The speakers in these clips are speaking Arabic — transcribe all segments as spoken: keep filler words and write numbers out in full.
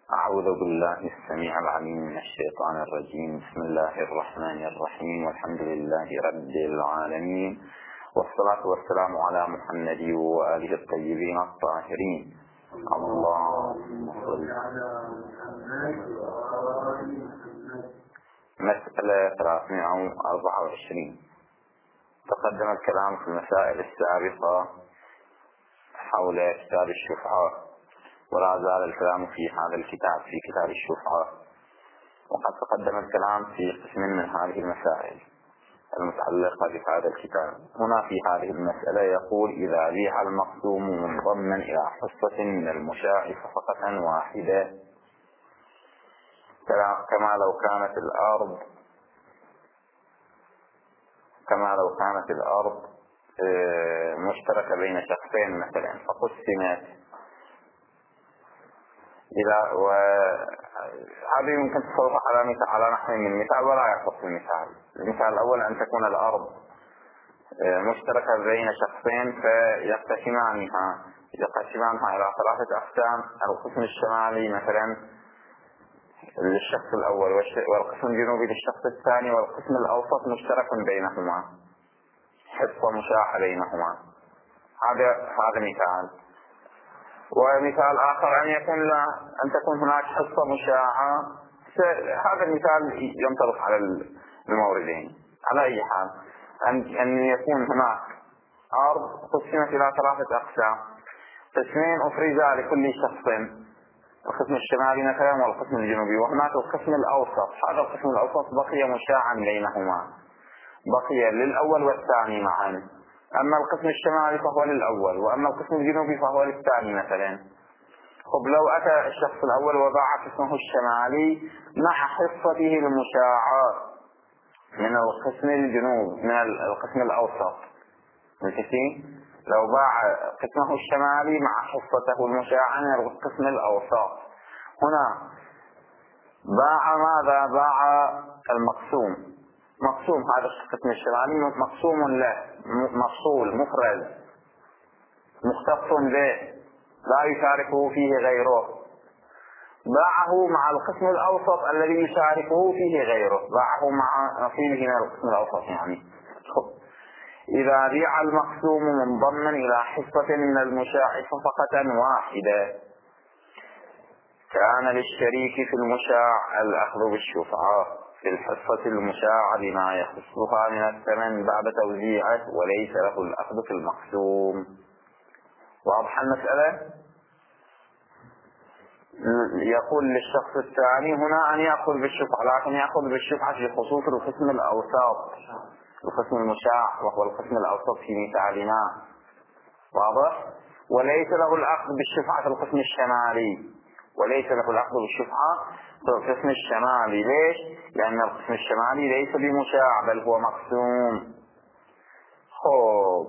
أعوذ بالله السميع العليم من الشيطان الرجيم. بسم الله الرحمن الرحيم، والحمد لله رب العالمين، والصلاة والسلام على محمد وآله الطيبين الطاهرين. اللهم صل على محمد. مسألة ثلاثمائة وأربعة وعشرين. تقدم الكلام في المسائل السابقة حول كتاب الشفعة، ولا زال الكلام في هذا الكتاب في كتاب الشفعة، وقد تقدم الكلام في قسم من هذه المسائل المتعلقة بهذا الكتاب. هنا في هذه المسألة يقول: إذا بيع المقسوم منضما إلى حصة من المشاع صفقة واحدة، كما لو كانت الأرض كما لو كانت الأرض مشتركة بين شخصين مثلا، فقسمت إلى وهذه يمكن تصرف على مثال على نحو من مثال ولا يخص المثال. المثال الأول أن تكون الأرض مشتركة بين شخصين فيقسمانها يقسمانها إلى ثلاثة أقسام: القسم الشمالي مثلا للشخص الأول، والقسم الجنوبي للشخص الثاني، والقسم الأوسط مشترك بينهما، حصة مشاحة بينهما. هذا هذا مثال. ومثال آخر أن يكون لا أن تكون هناك حصة مشاعة. هذا المثال ينطبق على الموردين. على أي حال أن أن يكون هناك أرض قسمت إلى ثلاثة أقسام، قسمين أفرزا لكل شخص، القسم الشمالي مثلا والقسم الجنوبي، وهناك القسم الأوسط. هذا القسم الأوسط بقي مشاعا بينهما، بقي للأول والثاني معا. أما القسم الشمالي فهو للأول، وأما القسم الجنوبي فهو للثاني مثلا. خب لو أتى الشخص الأول وباع قسمه الشمالي مع حصته المشاعة من القسم الجنوب من القسم الأوسط، متفقين؟ لو باع قسمه الشمالي مع حصته المشاعة من القسم الأوسط، هنا باع ماذا؟ باع المقسوم. مقسوم هذا القسم الشمالي مقسوم له، مفصول مفرد مختص به لا يشاركه فيه غيره، باعه مع القسم الأوسط الذي يشاركه فيه غيره، باعه مع نصيبه من القسم الأوسط. يعني إذا بيع المقسوم منضما إلى حصة من المشاع صفقة واحدة، كان للشريك في المشاع الأخذ بالشفعة في الحصة المشاعة بما يخصها من الثمن بعد توزيعه، وليس له الأخذ في المقسوم. واضح المسألة؟ يقول للشخص الثاني هنا أن يأخذ بالشفعة، لكن يأخذ بالشفعة في خصوص القسم الأوسط، القسم المشاع وهو القسم الأوسط في مثالنا. واضح؟ وليس له الأخذ بالشفعة في القسم الشمالي، وليس له الأخذ بالشفعة في القسم الشمالي. ليش؟ لأن القسم الشمالي ليس بمشاع بل هو مقسوم. خوب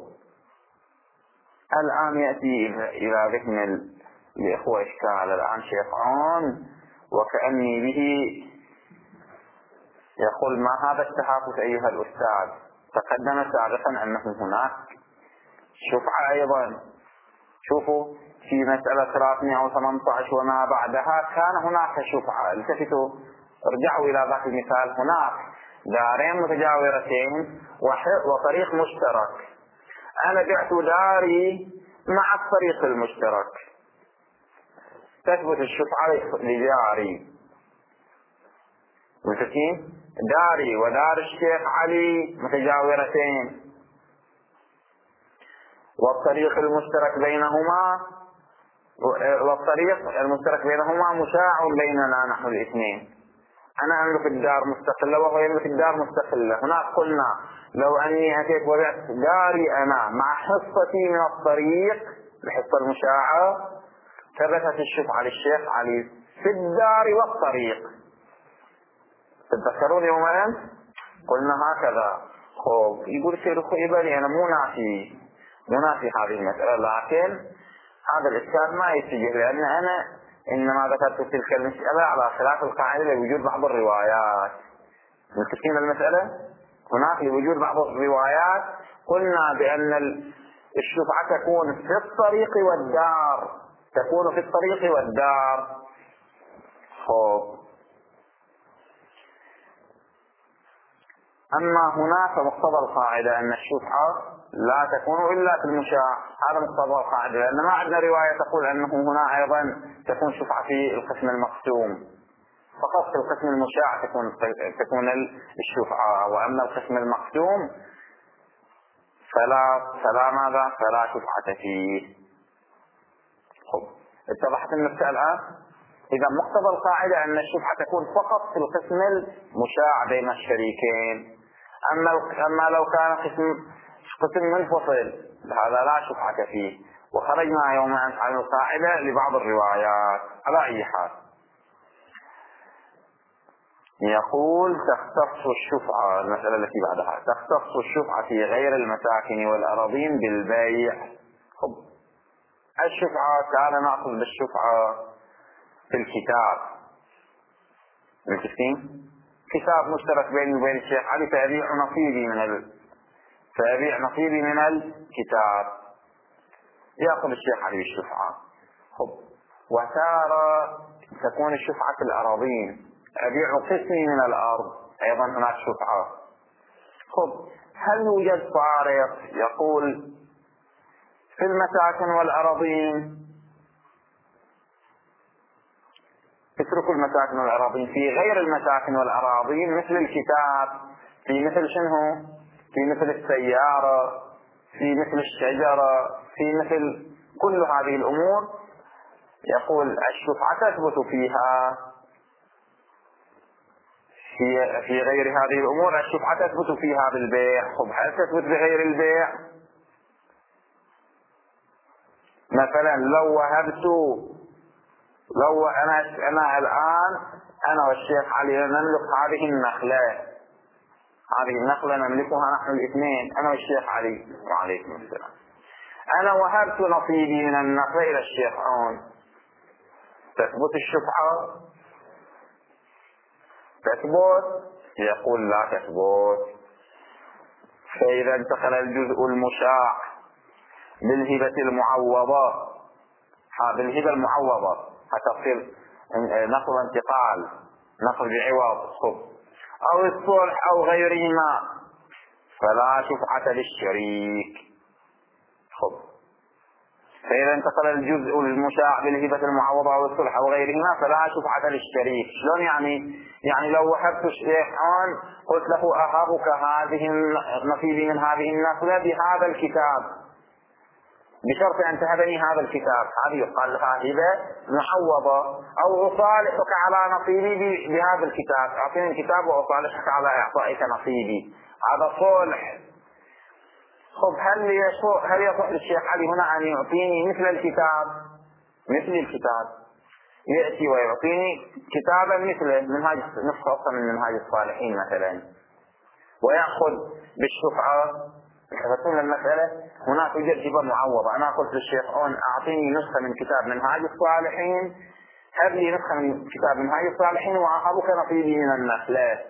الآن يأتي إلى ذهن الإخوة إشكال الآن شيخان، وكأني به يقول: ما هذا التحافظ أيها الأستاذ؟ تقدم سابقا أنه هناك شفعة أيضا. شوفوا في مسألة ثلاثمائة وثمانية عشر وما بعدها كان هناك شفعة. التفتوا ارجعوا إلى ذاك المثال. هناك دارين متجاورتين وطريق مشترك. أنا بعت داري مع الطريق المشترك، تثبت الشفعة لداري. متفقين؟ داري ودار الشيخ علي متجاورتين، والطريق المشترك بينهما والطريق المشترك بينهما مشاع بيننا نحن الاثنين. أنا أملك الدار مستقلة وهو يملك الدار مستقلة. هناك قلنا لو أني أتيت وبعت داري أنا مع حصتي من الطريق الحصة المشاعة، ثبتت الشفعة للشيخ علي في الدار والطريق. تتذكرون يوم أمس قلنا هكذا. خوب يقول سيد خيبري أنا مو ناسي مو ناسي هذه المسألة، لكن هذا الإشكال ما يتجه، لأن أنا إنما ذكرت تلك المسألة على خلاف القاعدة لوجود بعض الروايات. متفقين المسألة؟ هناك لوجود بعض الروايات قلنا بأن الشفعة تكون في الطريق والدار، تكون في الطريق والدار. أما هنا فمقتضى القاعدة أن الشفعة لا تكون إلا في المشاع. هذا مقتضى القاعدة، لأن ما عندنا رواية تقول أنه هنا أيضا تكون شفعة في القسم المقسوم، فقط في القسم المشاع تكون تكون الشفعة، وأما القسم المقسوم فلا فلا ماذا فلا شفعة فيه. خب اتضحت النقطة الآن؟ إذا مقتضى القاعدة أن الشفعة تكون فقط في القسم المشاع بين الشريكين. أما أما لو كان قسم قسم منفصل هذا لا شفعة فيه. وخرجنا يوما عن القاعدة لبعض الروايات. على أي حال يقول تختص الشفعة، المسألة التي بعدها، تختص الشفعة في غير المساكن والأراضين بالبيع. خب الشفعة تعال نأخذ بالشفعة في الكتاب. متفقين؟ كتاب مشترك بيني وبين الشيخ علي، فأبيع نصيبي من ال... فأبيع نصيبي من الكتاب، يأخذ الشيخ علي الشفعة. خب وتارة تكون الشفعة في الأراضين، أبيع قسمي من الأرض، أيضا هناك شفعة. خب هل يوجد فارق يقول في المساكن والأراضين اتركوا المساكن والأراضين، في غير المساكن والأراضين مثل الكتاب، في مثل شنو؟ في مثل السيارة، في مثل الشجرة، في مثل كل هذه الأمور يقول الشفعة تثبت فيها. في في غير هذه الأمور الشفعة تثبت فيها بالبيع. خب هل تثبت بغير البيع؟ مثلا لو وهبت لو أنا أنا الآن أنا والشيخ علي نملك هذه النخلة، هذه النخلة نملكها نحن الاثنين أنا والشيخ علي وعليكم السلام. أنا وهبت نصيبي من النخلة إلى الشيخ عون، تثبت الشفعة؟ تثبت؟ يقول لا تثبت. فإذا انتقل الجزء المشاع بالهبة المعوضة، هذه الهبة المعوضة هتصير نقل انتقال، نقل بعوض خب أو الصلح أو غيرهما، فلا شفعة للشريك. خب فإذا انتقل الجزء المشاع بالهبة المعوضة أو الصلح أو غيرهما فلا شفعة للشريك. شلون يعني؟ يعني لو وهبت الشيخ عون قلت له أهبك هذه نصيبي من هذه النخلة بهذا الكتاب بشرط أن تهبني هذا الكتاب، هذه يقال لها هبة معوضة. أو أصالحك على نصيبي بهذا الكتاب، أعطيني الكتاب وأصالحك على إعطائك نصيبي، هذا صلح. خب هل يصح هل يصح للشيخ علي هنا أن يعطيني مثل الكتاب مثل الكتاب يأتي ويعطيني كتابا مثله منهاج نسخة من منهاج الصالحين مثلا ويأخذ بالشفعة؟ فتكون المسألة هناك توجد هبة معوضة. أنا قلت للشيخ عون أعطيني نسخة من كتاب منهاج الصالحين، هب لي نسخة من كتاب منهاج الصالحين وأخذك نصيبي من النخلة.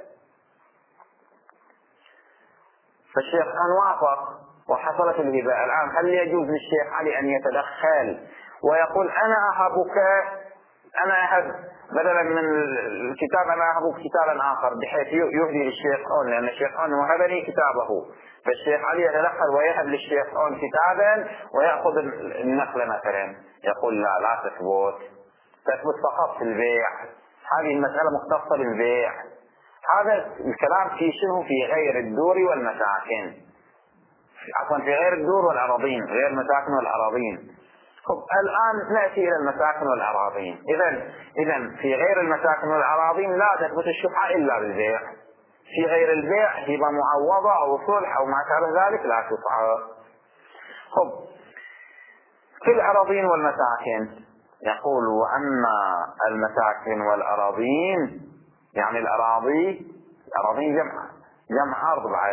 فالشيخ عون وافق وحصلت الهبة. الآن هل يجوز للشيخ علي أن يتدخل ويقول أنا أهبك أنا أهب بدلا من الكتاب أنا أهبك كتابا آخر بحيث يهدي للشيخ عون، لأن الشيخ عون وهبني كتابه، فالشيخ علي يتدخل ويهب للشيخ عون كتابا ويأخذ النخلة مثلا؟ يقول لا لا تثبت، تثبت فقط في البيع. هذه المسألة مختصة بالبيع. هذا الكلام في شنو؟ في غير الدور والمساكن، عفوا في غير الدور والأراضين، غير المساكن والأراضين. طب الآن نأتي إلى المساكن والأراضين. إذا إذا في غير المساكن والأراضين لا تثبت الشفعة إلا بالبيع. في غير البيع هبة معوضة أو صلح أو ما شابه ذلك لا شفعة. طب في الأراضين والمساكن يقول وأما المساكن والأراضين يعني الأراضي الأراضين جمع جمع أرض بعد.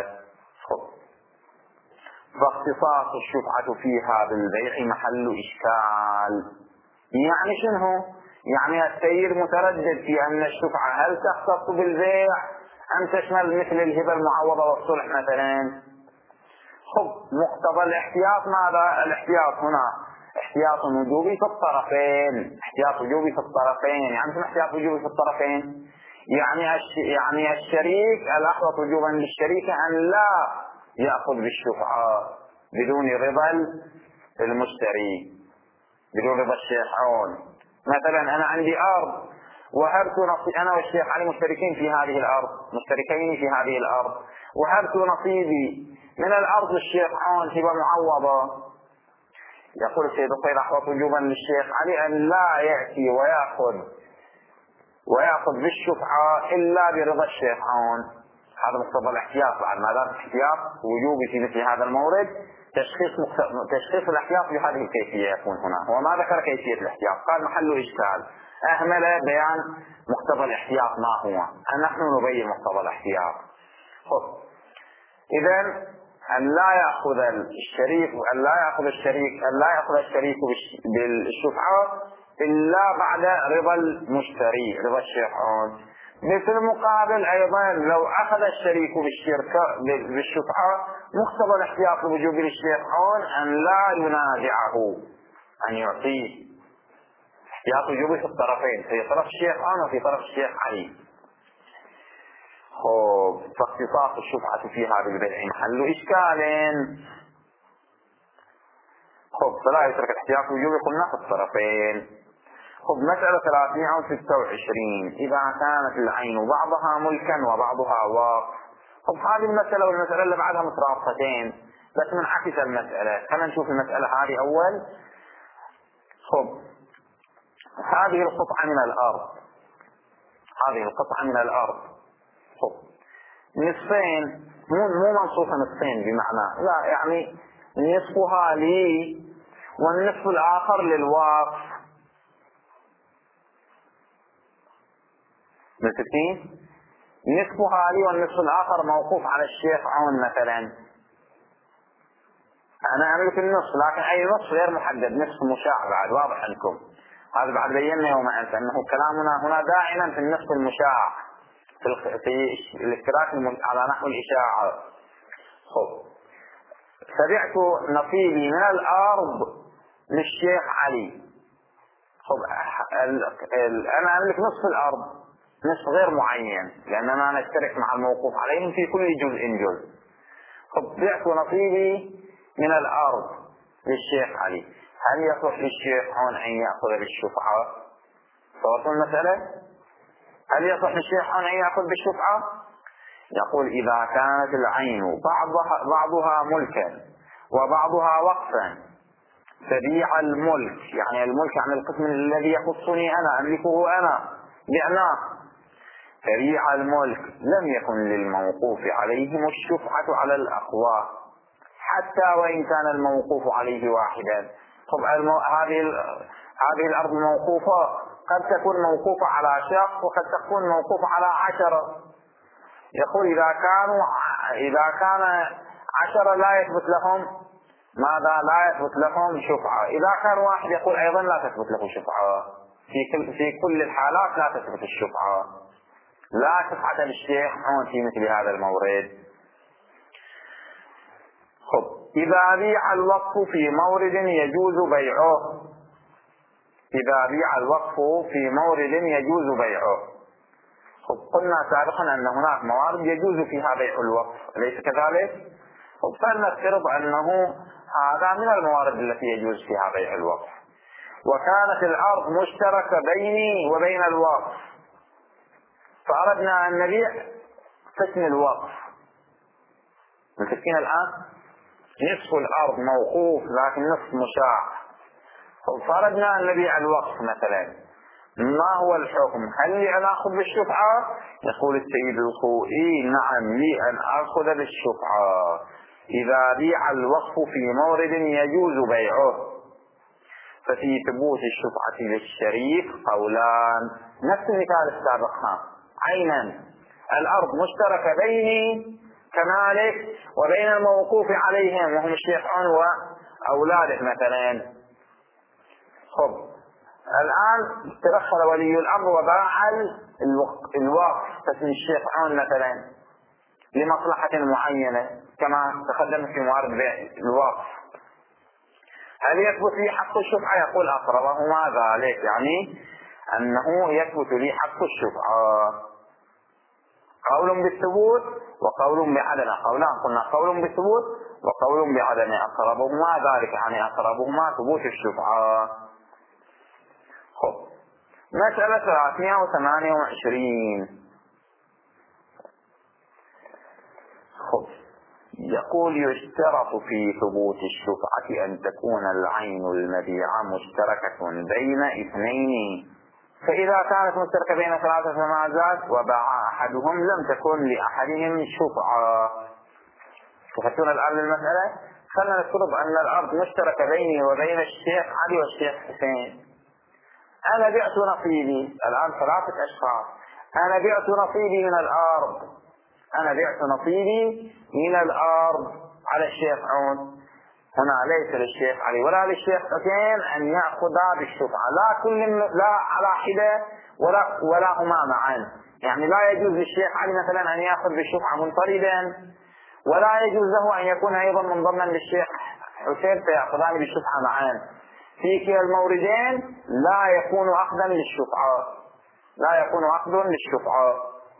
فاختصاص الشفعة فيها بالبيع محل إشكال. يعني شنو؟ يعني السيد متردد في أن الشفعة هل تختص بالبيع أم تشمل مثل الهبة المعوضة والصلح مثلا؟ خب مقتضى الاحتياط ماذا؟ الاحتياط هنا احتياط وجوبي في الطرفين، احتياط وجوبي في الطرفين. يعني شنو احتياط وجوبي في الطرفين؟ يعني يعني الشريك الأحوط وجوبا للشريك أن لا يأخذ بالشفعة بدون رضا المشتري، بدون رضا الشيخ عون. مثلا أنا عندي أرض وهبت نصيب، أنا والشيخ علي مشتركين في هذه الأرض، مشتركين في هذه الأرض، وهبت نصيبي من الأرض للشيخ عون هبة معوضة. يقول السيد الطيب أحوط وجوبا للشيخ علي أن لا يأتي ويأخذ ويأخذ بالشفعة إلا برضا الشيخ عون. هذا مقتضى الاحتياط. بعد ما دام احتياط وجوبي في مثل هذا المورد، تشخيص تشخيص الاحتياط بهذه الكيفية يكون هنا. هو ما ذكر كيفية الاحتياط، قال محل إشكال، أهمل بيان مقتضى الاحتياط ما هو، نحن نبين مقتضى الاحتياط. إذن أن لا يأخذ الشريك أن لا يأخذ الشريك أن لا يأخذ الشريك بالشفعة إلا بعد رضا المشتري، رضا الشيخ عون. مثل مقابل أيضا لو أخذ الشريك بالشركة بالشفعة، مقتضى الاحتياط الوجوب للشيخ عون أن لا ينازعه، أن يعطيه. احتياط وجوبي في الطرفين، في طرف الشيخ عون وفي طرف الشيخ علي. خب فاختصاص الشفعة في هذا البيع محل إشكال. خب فلا يترك الاحتياط وجوبي قلنا في الطرفين. خب مسألة ثلاثمائة وستة وعشرين، إذا كانت العين بعضها ملكا وبعضها وقف. خب هذه المسألة والمسألة اللي بعدها مترابطتين، بس منعكس المسألة. خلينا نشوف المسألة هذه أول. خب هذه القطعة من الأرض، هذه القطعة من الأرض خب نصفين، مو مو منصوفة نصفين بمعنى لا، يعني نصفها لي والنصف الآخر للواقف. متفقين؟ نصفها لي والنصف الآخر موقوف على الشيخ عون مثلا. أنا أملك النصف، لكن أي نصف غير محدد، نصف مشاع. بعد واضح عندكم هذا، بعد بينا يوم أنت أنه كلامنا هنا دائما في النصف المشاع، في في الاشتراك على نحو الإشاعة. خب تبعت نصيبي من الأرض للشيخ علي. خب أنا أملك نصف الأرض، نصف غير معين، لأننا نشترك مع الموقوف عليهم في كل جزء جزء. خب بعت نصيبي من الأرض للشيخ علي، هل يصح للشيخ عون أن يأخذ بالشفعة؟ صورتوا المسألة؟ هل يصح للشيخ عون أن يأخذ بالشفعة؟ يقول إذا كانت العين بعضها, بعضها ملكا وبعضها وقفا، تبيع الملك، يعني الملك عن القسم الذي يخصني أنا، أملكه أنا، بعناه. تبيع الملك لم يكن للموقوف عليهم الشفعة على الأقوى، حتى وإن كان الموقوف عليه واحدا. طب المو... هذه ال... هذه الأرض موقوفة، قد تكون موقوفة على شخص وقد تكون موقوفة على عشرة. يقول إذا كانوا إذا كان عشرة لا يثبت لهم ماذا؟ لا يثبت لهم شفعة. إذا كان واحد يقول أيضا لا تثبت له شفعة. في كل في كل الحالات لا تثبت الشفعة، لا شفعة للشيخ عون في مثل هذا المورد. خب إذا بيع الوقف في مورد يجوز بيعه، إذا بيع الوقف في مورد يجوز بيعه. خب قلنا سابقا أن هناك موارد يجوز فيها بيع الوقف، أليس كذلك؟ خب فلنفترض أنه هذا من الموارد التي يجوز فيها بيع الوقف. وكانت الأرض مشتركة بيني وبين الوقف، فأردنا أن نبيع قسم الوقف. متفقين الآن؟ نصف الأرض موقوف لكن نصف مشاع. فأردنا أن نبيع الوقف مثلا، ما هو الحكم؟ هل لي أن أخذ بالشفعة؟ يقول السيد الخوئي نعم لي أن أخذ بالشفعة. إذا بيع الوقف في مورد يجوز بيعه. ففي ثبوت الشفعة للشريك قولان، نفس المثال السابق. عينا الأرض مشتركة بيني كذلك وبين الموقوف عليهم وهم الشيخ عون وأولاده مثلا. خب الآن تدخل ولي الأمر وباع الوقف قسم الشيخ عون مثلا لمصلحة معينة كما تقدم في موارد بيع الوقف. هل يثبت لي حق الشفعة؟ يقول أقربهما ذلك، يعني أنه يثبت لي حق الشفعة. قول بالثبوت وقول بعدمه، قولان قلنا قول بالثبوت وقول بعدمه، أقربهما ذلك يعني أقربهما ثبوت الشفعة. خب مسألة ثلاثمائة وثمانية وعشرين. خب يقول يشترط في ثبوت الشفعة أن تكون العين المبيعة مشتركة بين اثنين، فإذا كانت مشتركة بين ثلاثة مازات وباع أحدهم لم تكن لأحدهم شفعة. تفهمون الآن المسألة؟ خلنا نفترض أن الأرض مشتركة بيني وبين الشيخ علي والشيخ حسين. أنا بعت نصيبي الآن ثلاثة أشخاص، أنا بعت نصيبي من الأرض، أنا بعت نصيبي من الأرض على الشيخ عون. هنا ليس للشيخ علي ولا للشيخ حسين أن يأخذا بالشفعة، لا كل لا على حدة ولا ولا هما معا. يعني لا يجوز للشيخ علي مثلا أن يأخذ بالشفعة منفردا، ولا يجوز له أن يكون أيضا منضما للشيخ حسين فيأخذان بالشفعة معا. في كلا الموردين لا يكون أخذا للشفعة، لا يكون أخذ للشفعة.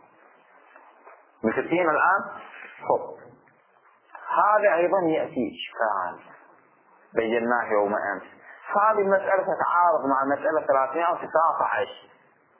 متفقين الآن؟ خب هذا أيضا يأتي إشكال بيناه يوم أمس. هذه المسألة تتعارض مع مسألة ثلاثمائة وتسعة عشر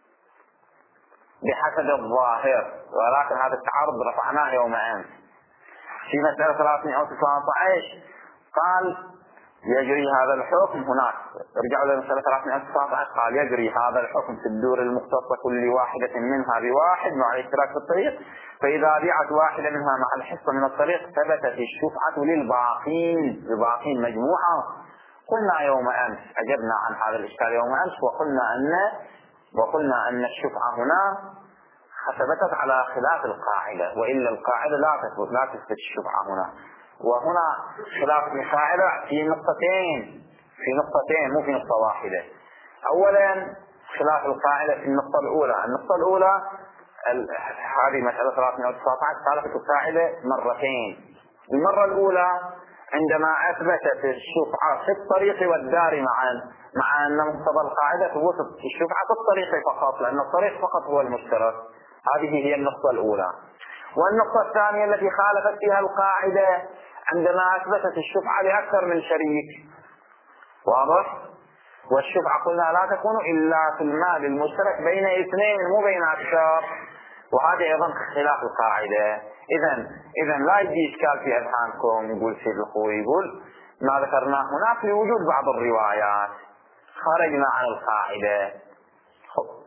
بحسب الظاهر، ولكن هذا التعارض رفعناه يوم أمس. في مسألة ثلاثمائة وتسعة عشر قال يجري هذا الحكم هناك، رجعوا للمسألة ثلاثمائة وتسعة عشر قال يجري هذا الحكم في الدور المختصة كل واحدة منها بواحد مع الاشتراك في الطريق، فإذا بيعت واحدة منها مع الحصة من الطريق ثبتت الشفعة للباقين، الباقين مجموعة. قلنا يوم أمس أجبنا عن هذا الإشكال يوم أمس وقلنا أن وقلنا أن الشفعة هنا ثبتت على خلاف القاعدة، وإلا القاعدة لا تثبت لا تثبت الشفعة هنا. وهنا خلاف القاعدة في نقطتين، في نقطتين مو في نقطة واحدة. أولا خلاف القاعدة في النقطة الأولى، النقطة الأولى هذه مسألة ثلاثمائة وتسعة عشر خالفت القاعدة مرتين. المرة الأولى عندما أثبتت الشفعة في الطريق والدار معا، مع أن مقتضى القاعدة ثبوت الشفعة في الطريق فقط، لأن الطريق فقط هو المشترك. هذه هي النقطة الأولى. والنقطة الثانية التي خالفت فيها القاعدة عندما أثبتت الشفعة لأكثر من شريك. واضح؟ والشفعة قلنا لا تكون إلا في المال المشترك بين اثنين مو بين أكثر، وهذا أيضا خلاف القاعدة. إذن إذن لا يجي إشكال في أذهانكم يقول سيد الخوي يقول ما ذكرناه هناك لوجود بعض الروايات خرجنا عن القاعدة. خب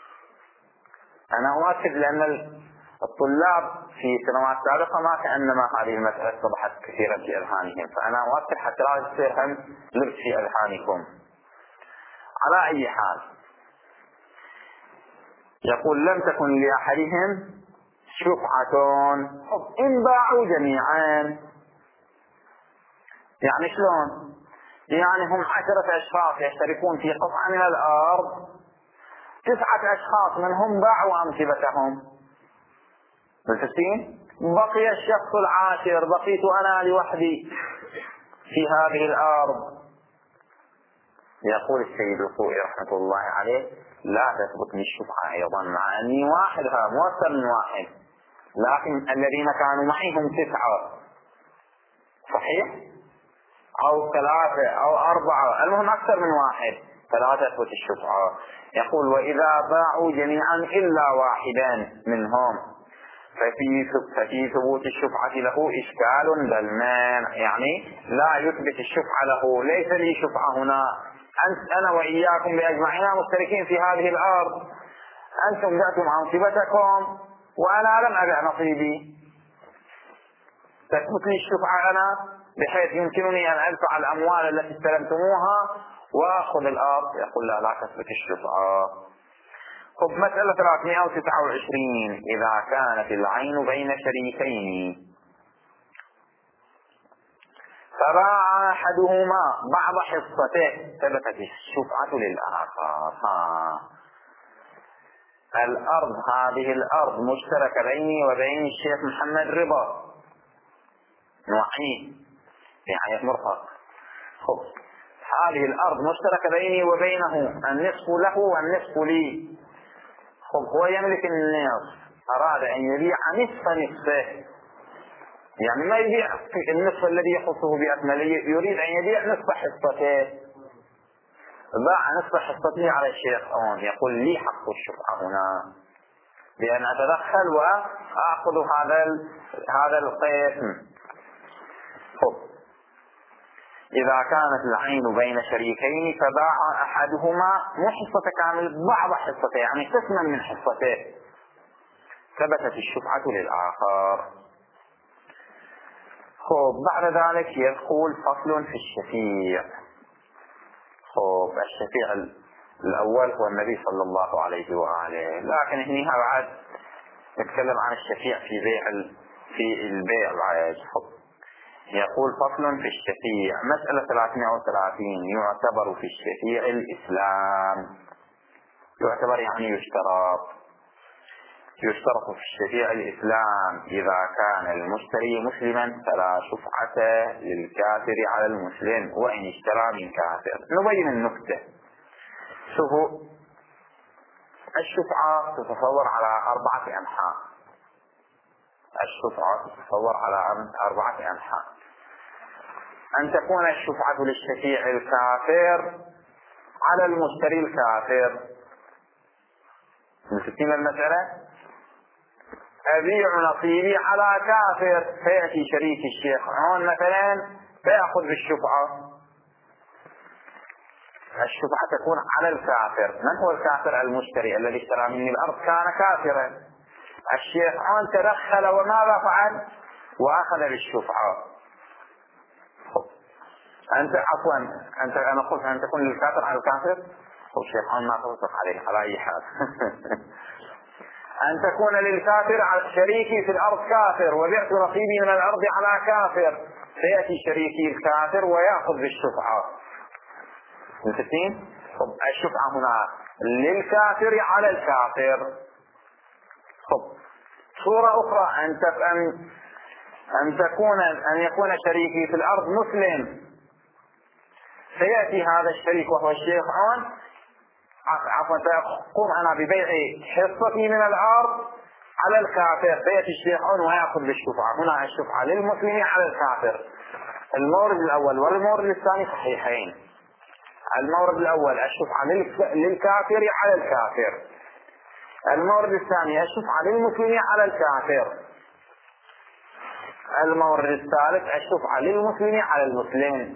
أنا أؤكد لأن الطلاب في سنوات سابقة ما كأنما هذه المسألة اتضحت كثيرا في أذهانهم، فأنا أؤكد حتى لا يصير هم لبس في أذهانكم. على أي حال يقول لم تكن لأحدهم شفعة إن باعوا جميعا. يعني شلون؟ يعني هم عشرة أشخاص يشتركون في قطعة من الأرض، تسعة أشخاص منهم باعوا أمثبتهم، متفقين؟ بقي الشخص العاشر، بقيت أنا لوحدي في هذه الأرض. يقول السيد الخوئي رحمة الله عليه لا تثبت لي الشفعة أيضا مع أني واحدها مو أكثر من واحد، لكن الذين كانوا معي هم تسعة صحيح؟ أو ثلاثة أو أربعة، المهم أكثر من واحد، فلا تثبت الشفعة. يقول وإذا باعوا جميعا إلا واحدا منهم ففي ففي ثبوت الشفعة له إشكال بل مانع، يعني لا يثبت الشفعة له. ليس لي شفعة هنا، أنت أنا وإياكم بأجمعنا مشتركين في هذه الأرض، أنتم بعتم أنصبتكم وأنا لم أبع نصيبي، تثبت لي الشفعة أنا بحيث يمكنني أن أدفع الأموال التي استلمتموها وأخذ الأرض. يقول لا لا تثبت الشفعة. خب مسألة ثلاثمائة وتسعة وعشرين إذا كانت العين بين شريكين فباع أحدهما بعض حصته ثبتت الشفعة للآخر. ها. الأرض هذه الأرض مشتركة بيني وبين الشيخ محمد رضا نوعين يعني مرفق. خب هذه الأرض مشتركة بيني وبينه، النصف له والنصف لي. خب هو يملك النصف أراد أن يبيع نصف نصفه، يعني ما يبيع النصف الذي يخصه بأكمله، يريد أن يبيع نصف حصته، باع نصف حصته على الشيخ أون، يقول لي حق الشفعة هنا بأن أتدخل وأخذ هذا هذا القسم. خب. إذا كانت العين بين شريكين فباع أحدهما مو حصة كامل، بعض حصته يعني قسما من حصته، ثبتت الشفعة للآخر. خب. بعد ذلك يقول فصل في الشفيع. خب. الشفيع الأول هو النبي صلى الله عليه وآله، لكن هنا بعد نتكلم عن الشفيع في بيع في البيع بعد. خب. يقول فصل في الشفيع. مسألة ثلاثمائة وثلاثين. يعتبر في الشفيع الإسلام. يعتبر يعني يشترط. يشترط في الشفيع الإسلام. إذا كان المشتري مسلما فلا شفعة للكافر على المسلم وإن اشترى من كافر. نبين النكتة. شوفوا، الشفعة تتصور على أربعة أنحاء. الشفعة تتصور على أربعة أنحاء. أن تكون الشفعة للشفيع الكافر على المشتري الكافر. مستفيدين المسألة؟ أبيع نصيبي على كافر، فيأتي شريك الشيخ عون مثلا فيأخذ بالشفعة. الشفعة تكون على الكافر. من هو الكافر؟ المشتري الذي اشترى مني الأرض كان كافرا، الشيخ عون تدخل وماذا فعل؟ وأخذ بالشفعة. أنت عفوا أنت أنا قلت أن تكون للكافر على الكافر، والشيخ عون ما تصدق عليه على أي حال. أن تكون للكافر على شريكي في الأرض كافر وبعت نصيبي من الأرض على كافر، فيأتي شريكي الكافر ويأخذ بالشفعة. مستفيدين؟ طب الشفعة هنا للكافر على الكافر. طب صورة أخرى أن أن أن تكون أن يكون شريكي في الأرض مسلم، فيأتي هذا الشريك وهو الشيخ عون عفوا تقوم أنا ببيع حصتي من الأرض على الكافر، فيأتي الشيخ عون ويأخذ بالشفعة. هنا الشفعة للمسلم على الكافر. المورد الأول والمورد الثاني صحيحين. المورد الأول الشفعة للكافر على الكافر. المورد الثاني الشفعة للمسلم على الكافر. المورد الثالث الشفعة للمسلم على المسلم.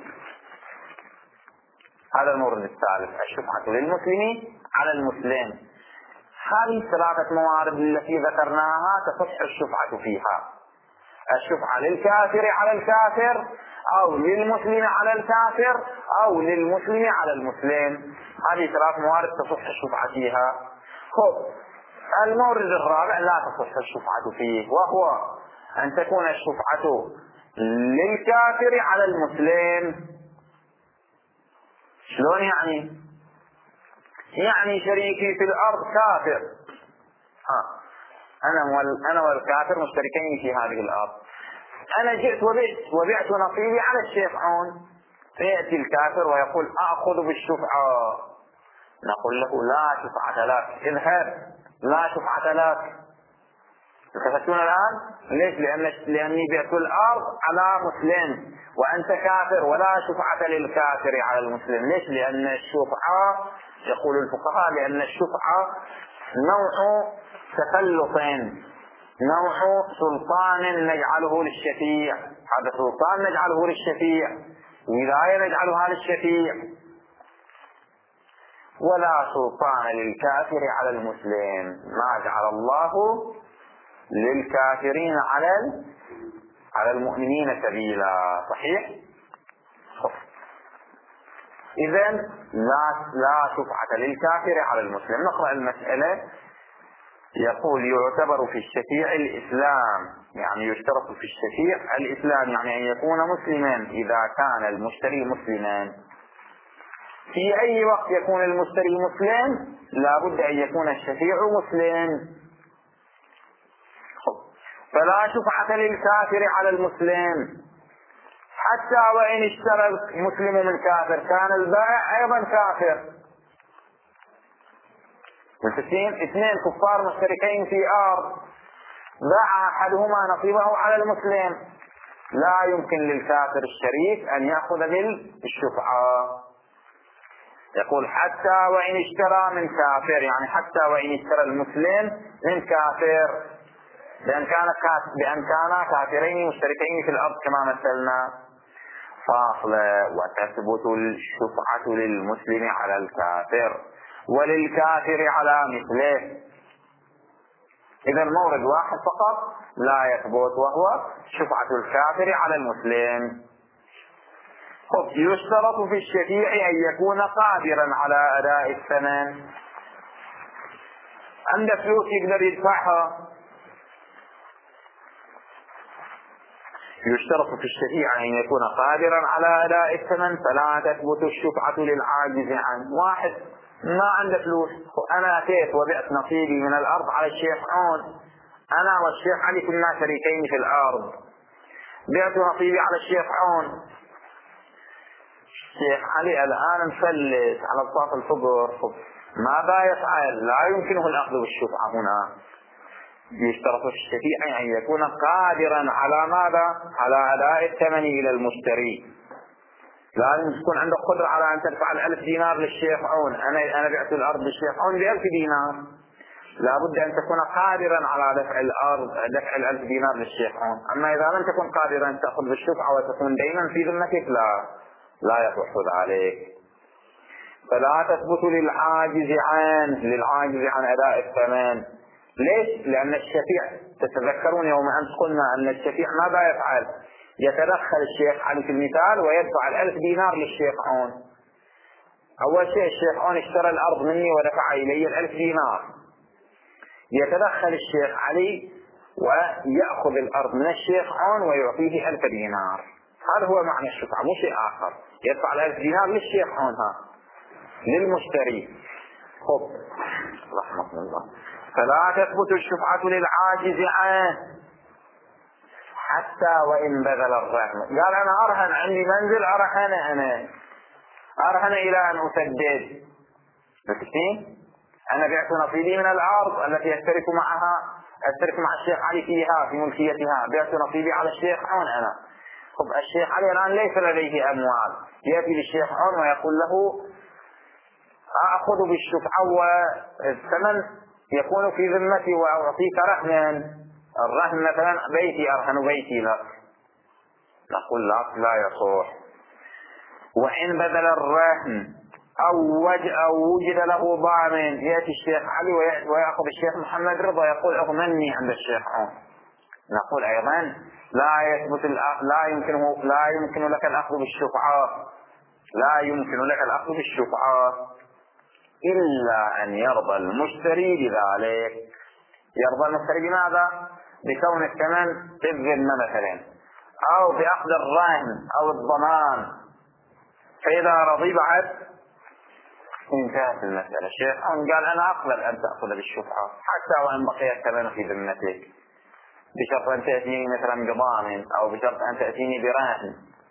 هذا المورد الثالث الشفعة للمسلم على المسلم. هذه الثلاثة موارد التي ذكرناها تصح الشفعة فيها. الشفعة للكافر على الكافر، أو للمسلم على الكافر، أو للمسلم على المسلم. هذه ثلاث موارد تصح الشفعة فيها. خب. المورد الرابع لا تصح الشفعة فيه، وهو أن تكون الشفعة للكافر على المسلم. شلون يعني؟ يعني شريكي في الأرض كافر، ها أنا أنا والكافر مشتركين في هذه الأرض، أنا جئت وبعت وبعت نصيبي على الشيخ عون، فيأتي الكافر ويقول أخذ بالشفعة. نقول له لا شفعة لك، اذهب، لا شفعة لك. تفهمون الآن؟ ليش؟ لأن لأني بعت الأرض على مسلم وأنت كافر، ولا شفعة للكافر على المسلم. ليش؟ لأن الشفعة يقول الفقهاء لأن الشفعة نوع تسلط، نوع سلطان نجعله للشفيع. هذا سلطان نجعله للشفيع، ولاية نجعلها للشفيع، ولا سلطان للكافر على المسلم. ما جعل الله للكافرين على على المؤمنين سبيلا. صحيح؟ إذن لا لا شفعة للكافر على المسلم. نقرأ المسألة. يقول يعتبر في الشفيع الإسلام، يعني يشترط في الشفيع الإسلام، يعني أن يكون مسلما. إذا كان المشتري مسلما، في أي وقت يكون المشتري مسلم لا بد أن يكون الشفيع مسلم. فلا شفعة للكافر على المسلم، حتى وإن اشترى المسلم من كافر كان البائع أيضا كافر. بالستين اثنين كفار مشتركين في أرض، باع أحدهما نصيبه على المسلم، لا يمكن للكافر الشريك أن يأخذ بالشفعة. يقول حتى وإن اشترى من كافر، يعني حتى وإن اشترى المسلم من كافر، بأن كان بأن كانا كافرين مشتركين في الأرض كما مثلنا. فاصلة: وتثبت الشفعة للمسلم على الكافر وللكافر على مثله. إذا مورد واحد فقط لا يثبت، وهو شفعة الكافر على المسلم. يشترط في الشفيع أن يكون قادرا على أداء الثمن، عنده فلوس يقدر يدفعها. يشترط في الشفيع أن يكون قادرا على أداء الثمن، فلا تثبت الشفعة للعاجز عنه. واحد ما عنده فلوس، أنا أتيت وبعت نصيبي من الأرض على الشيخ عون، أنا والشيخ علي كنا شريكين في الأرض، بعت نصيبي على الشيخ عون. الشيخ علي الآن مفلس على بساط الفقر، ماذا يفعل؟ لا يمكنه الأخذ بالشفعة هنا. يشترط في الشفيع أن يكون قادرا على ماذا؟ على أداء الثمن إلى المشتري. لازم تكون عندك قدرة على أن تدفع الألف دينار للشيخ عون. أنا أنا بعت الأرض للشيخ عون بألف دينار، لابد أن تكون قادرا على دفع الأرض دفع الألف دينار للشيخ عون. أما إذا لم تكن قادرا أن تأخذ بالشفعة وتكون دائما في ذمتك، لا لا يصح ذلك. فلا تثبت للعاجز عن للعاجز عن أداء الثمن. ليش؟ لأن الشفيع، تتذكرون يوم أمس قلنا أن الشفيع ماذا يفعل؟ يتدخل الشيخ علي في المثال ويدفع الألف دينار للشيخ عون. أول شيء الشيخ عون اشترى الأرض مني ودفع إلي الألف دينار، يتدخل الشيخ علي ويأخذ الأرض من الشيخ عون ويعطيه ألف دينار. هذا هو معنى الشفعة، مو شيء آخر. يدفع الألف دينار للشيخ عون، ها للمشتري. خب رحمة الله. فلا تثبت الشفعة للعاجز عنه حتى وإن بذل الرهن. قال أنا أرهن، عندي منزل أرهن، أنا أرهن إلى أن أسدد. بسكين أنا بعت نصيبي من الأرض التي أشترك معها أشترك مع الشيخ علي فيها في ملكيتها، بعت نصيبي على الشيخ عون أنا. خب الشيخ علي الآن ليس لديه أموال، يأتي للشيخ عون ويقول له أأخذ بالشفعة والثمن يكون في ذمتي وأعطيك رهنا. الرهن مثلا بيتي، أرهن بيتي لك. نقول لا لا يصح. وإن بدل الرهن أو وجد له ضامن، يأتي الشيخ علي ويأخذ الشيخ محمد رضا يقول أضمني عند الشيخ عون. نقول أيضا لا يثبت لا يمكنه لا يمكن لك الأخذ بالشفعة لا يمكن لك الأخذ بالشفعة إلا أن يرضى المشتري بذلك. يرضى المشتري بماذا؟ بكون الثمن في الذمة مثلا، أو بأخذ الرهن أو الضمان. فإذا رضي بعد انتهت المسألة. الشيخ قال أنا أقبل أن تأخذ بالشفعة حتى وإن بقي الثمن في ذمتك، بشرط أن تأتيني مثلا بضامن أو بشرط أن تأتيني برهن.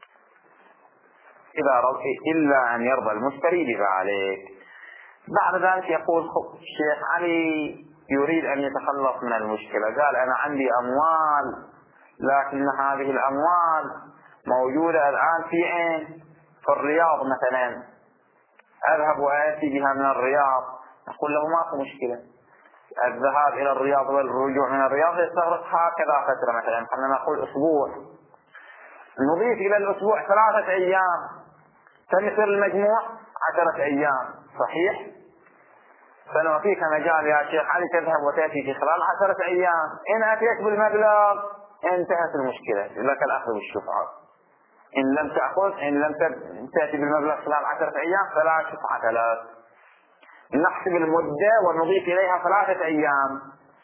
إذا رضي إلا أن يرضى المشتري بذلك. بعد ذلك يقول الشيخ علي يريد أن يتخلص من المشكلة. قال أنا عندي أموال، لكن هذه الأموال موجودة الآن في عين في الرياض مثلا، أذهب وآتي بها من الرياض. نقول له ما في مشكلة، الذهاب إلى الرياض والرجوع من الرياض يستغرق هكذا فترة، مثلا خلينا نقول أسبوع، نضيف إلى الأسبوع ثلاثة أيام، تمثل المجموع عشرة أيام. صحيح؟ فنعطيك مجال يا شيخ علي تذهب وتأتي في خلال عشرة أيام. إن أتيت بالمبلغ انتهت المشكلة، لك الأخذ بالشفعة. إن لم تأخذ إن لم تأتي بالمبلغ خلال عشرة أيام فلا شفعة لك. نحسب المدة ونضيف إليها ثلاثة أيام.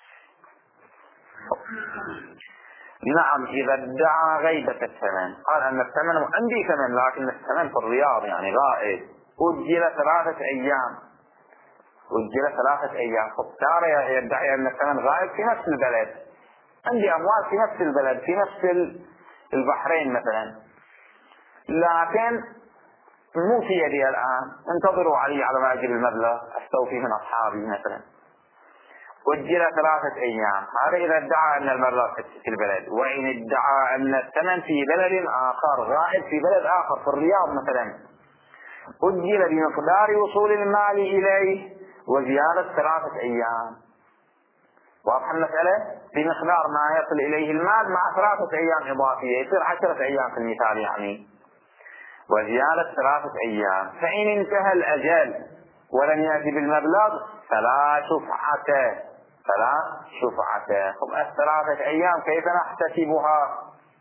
نعم إذا ادعى غيبة الثمن، قال أن الثمن عندي ثمن لكن الثمن في الرياض يعني غائب، أجل ثلاثة أيام أجل ثلاثة أيام. فاختار يدعي أن الثمن غائب في نفس البلد، عندي أموال في نفس البلد في نفس البحرين مثلا، لكن مو في يدي الآن، انتظروا علي على ما أجيب المبلغ أستوفي من أصحابي مثلا. أجل ثلاثة أيام، هذا إذا ادعى أن المبلغ في البلد. وإن ادعى أن الثمن في بلد آخر، غائب في بلد آخر في الرياض مثلا، أجل بمقدار وصول المال إليه وزيادة ثلاثة أيام. واضح المسألة؟ بمقدار ما يصل إليه المال مع ثلاثة أيام إضافية، يصير عشرة أيام في المثال يعني، وزيادة ثلاثة أيام. فإن انتهى الأجل ولم يأتي بالمبلغ فلا شفعة، فلا شفعة. طب الثلاثة أيام كيف نحتسبها؟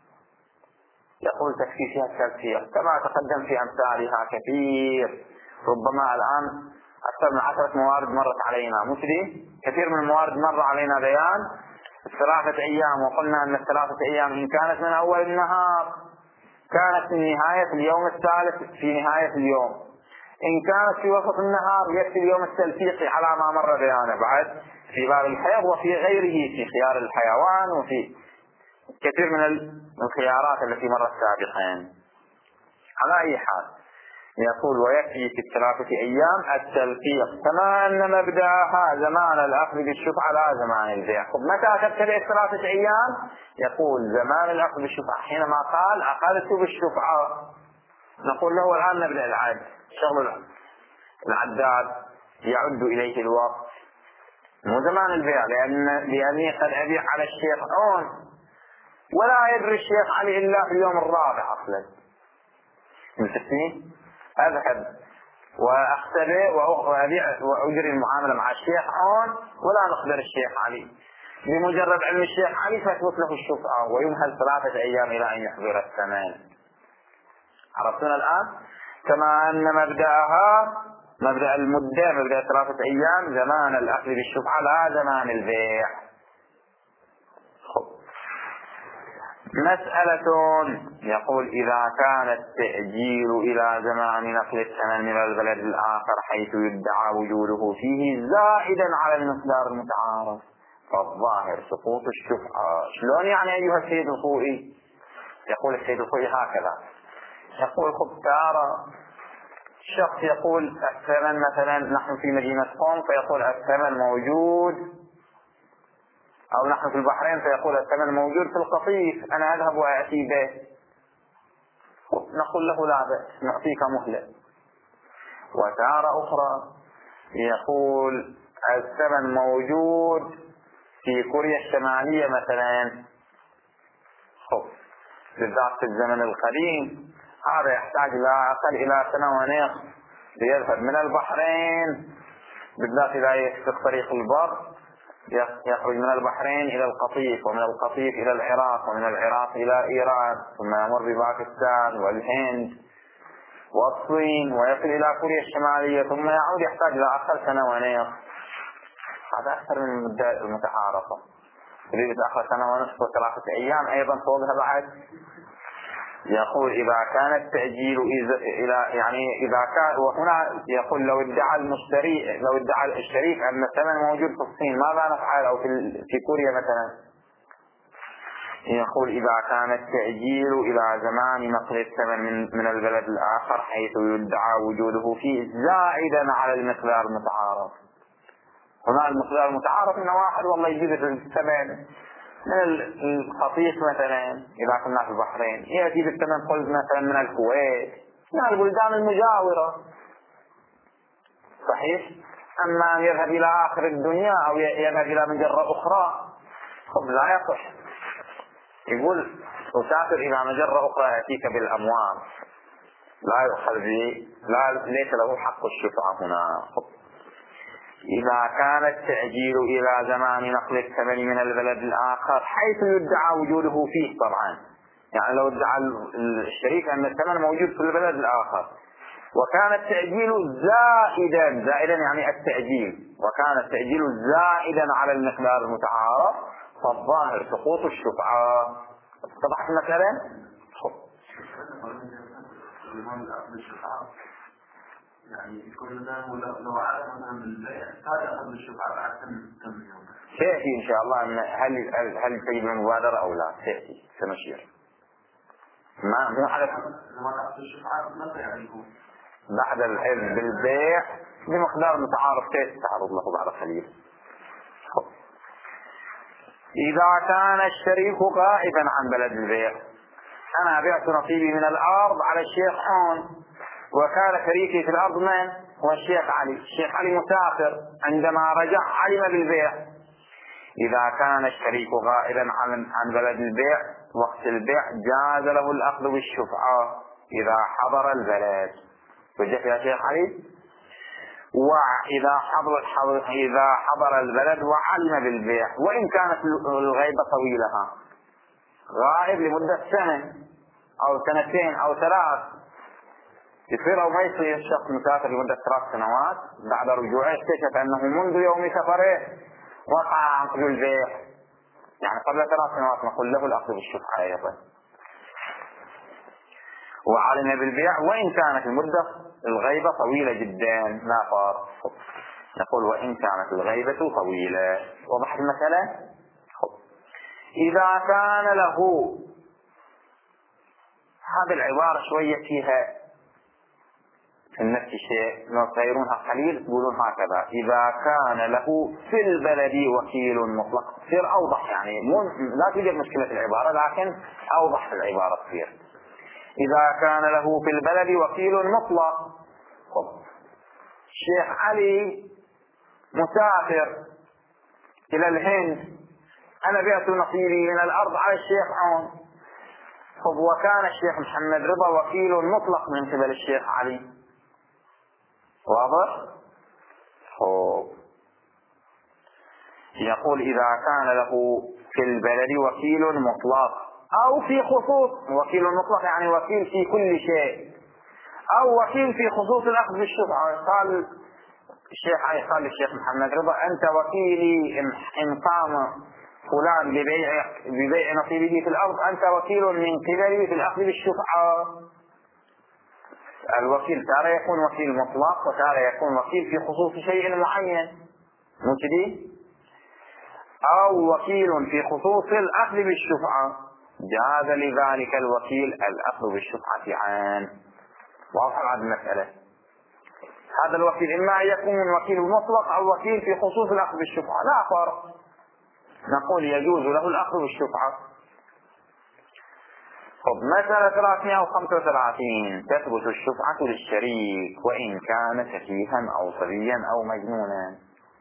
يقول تكفي فيها التذكير كما تقدم في أمثالها كثير. ربما الآن أكثر من عشرة موارد مرت علينا، مثلي كثير من الموارد مر علينا بيان الثلاثة أيام، وقلنا أن الثلاثة أيام إن كانت من أول النهار كانت في نهاية اليوم الثالث في نهاية اليوم، إن كانت في وسط النهار يكفي اليوم التلفيقي على ما مر بيانه بعد في باب الحيض وفي غيره في خيار الحيوان وفي كثير من الخيارات التي مرت سابقا. على أي حال يقول ويكفي في الثلاثة أيام التلفيق، كما أن مبدأها زمان الأخذ بالشفعة لا زمان البيع. متى تبتدئ الثلاثة أيام؟ يقول زمان الأخذ بالشفعة حينما قال أخذت بالشفعة، نقول له الآن نبدأ العد، شغل العداد يعد إليه الوقت، مو زمان البيع، لأن لأني قد أبيع على الشيخ عون ولا يدري الشيخ علي إلا في اليوم الرابع أصلا. متفقين؟ أذهب وأختبئ وأبيع وأجري المعاملة مع الشيخ عون ولا نخبر الشيخ علي، بمجرد علم الشيخ علي فتثبت له الشفعة ويمهل ثلاثة أيام إلى أن يحضر الثمن. عرفتنا الآن؟ كما أن مبدأها مبدأ المدة مبدأ ثلاثة أيام زمان الأخذ بالشفعة لا زمان البيع. مسألة يقول إذا كان التأجيل إلى زمان نقل الثمن من البلد الآخر حيث يدعى وجوده فيه زائدا على المقدار المتعارف فالظاهر سقوط الشفعة. شلون يعني أيها السيد الخوئي؟ يقول السيد الخوئي هكذا، يقول خب تارى شخص يقول الثمن مثلا نحن في مدينة قم فيقول الثمن موجود، أو نحن في البحرين فيقول الثمن موجود في القطيف أنا أذهب وأأتي به، نقول له لا بأس نعطيك مهلة. وتارة أخرى يقول الثمن موجود في كوريا الشمالية مثلا، بالذات في الزمن القديم هذا يحتاج لا أقل إلى سنة ونصف ليذهب من البحرين، بالذات إذا يسلك طريق البر يخرج من البحرين إلى القطيف ومن القطيف إلى العراق ومن العراق إلى إيران ثم يمر بباكستان والهند والصين ويصل إلى كوريا الشمالية ثم يعود، يحتاج إلى أقل سنة ونصف. هذا أكثر من المدة المتعارفة، تريد تأخر سنة ونصف وثلاثة أيام أيضا فوقها بعد. يقول إذا كان التأجيل إلى يعني إذا كان، وهنا يقول لو ادعى المشتري لو ادعى الشريك أن الثمن موجود في الصين ماذا نفعل، أو في في كوريا مثلا. يقول إذا كان التأجيل إلى زمان نقل الثمن من من البلد الآخر حيث يدعى وجوده فيه زائدا على المقدار المتعارف. هنا المقدار المتعارف إنه واحد والله يجيب الثمن من القطيف مثلا إذا كنا في البحرين يأتي بالثمن قلت مثلا من الكويت من البلدان المجاورة صحيح. أما أن يذهب إلى آخر الدنيا أو يذهب إلى مجرة أخرى خب لا يصح. يقول تسافر إلى مجرة أخرى يأتيك بالأموال لا يؤخذ به، لا ليس له حق الشفعة هنا. إذا كان التأجيل إلى زمان نقل الثمن من البلد الآخر حيث يدعى وجوده فيه، طبعا يعني لو ادعى الشريك أن الثمن موجود في البلد الآخر وكان التأجيل زائدا زائدا يعني التأجيل وكان التأجيل زائدا على المقدار المتعارف فالظاهر سقوط الشفعة. طبعا المسألة يعني كل ده لو عارف مثلا البيع هذا أخذ الشفعة بعد كم يوم سيأتي إن شاء الله. هل هل تجب المبادرة أو لا سيأتي سنشير. ما مو على لما تأخذ الشفعة متى يعني يكون بعد الإذن بالبيع بمقدار متعارف سيتعرض له بعد قليل. إذا كان الشريك غائبا عن بلد البيع، أنا بعت نصيبي من الأرض على الشيخ عون، وكان شريكي في الأرض من هو الشيخ علي. الشيخ علي مسافر، عندما رجع علم بالبيع. إذا كان الشريك غائبا عن عن بلد البيع وقت البيع جاز له الأخذ بالشفعة إذا حضر البلد. وجدت يا شيخ علي؟ وإذا حضر, حضر إذا حضر البلد وعلم بالبيع، وإن كانت الغيبة طويلة، غائب لمدة سنة أو سنتين أو ثلاث، يصير أو ما يصير الشخص مسافر لمدة ثلاث سنوات، بعد رجوعه اكتشف أنه منذ يوم سفره وقع عقد البيع، يعني قبل ثلاث سنوات، نقول له الأخذ بالشفعة أيضا. وعلم بالبيع وإن كانت المدة الغيبة طويلة جدا، لا فرق. نقول وإن كانت الغيبة طويلة. وضحت المسألة؟ إذا كان له، هذه العبارة شوية فيها في نفس الشيء، نغيرونها قليل، يقولون هكذا: إذا كان له في البلد وكيل مطلق. تصير أوضح، يعني مو لا توجد مشكلة في العبارة، لكن أوضح في العبارة تصير. إذا كان له في البلد وكيل مطلق. الشيخ علي مسافر إلى الهند، أنا بعت نصيبي من الأرض على الشيخ عون، وكان الشيخ محمد رضا وكيل مطلق من قبل الشيخ علي. واضح؟ يقول إذا كان له في البلد وكيل مطلق، أو في خصوص وكيل مطلق، يعني وكيل في كل شيء، أو وكيل في خصوص الأخذ بالشفعة. قال الشيخ علي قال للشيخ محمد رضا: أنت وكيلي إن قام فلان ببيع ببيع نصيبه في الأرض، أنت وكيل من قبلي في الأخذ بالشفعة. الوكيل تارة يكون وكيل مطلق، وتارة يكون وكيل في خصوص شيء معين، مو كذي؟ أو وكيل في خصوص الأخذ بالشفعة، جاز لذلك الوكيل الأخذ بالشفعة عن. واضح هذه المسألة؟ هذا الوكيل إما أن يكون وكيل مطلق أو وكيل في خصوص الأخذ بالشفعة، لا فرق. نقول يجوز له الأخذ بالشفعة. طب مسألة ثلاثمائة وخمسة وثلاثين: تثبت الشفعة للشريك وإن كان سفيها أو صبيا أو مجنونا.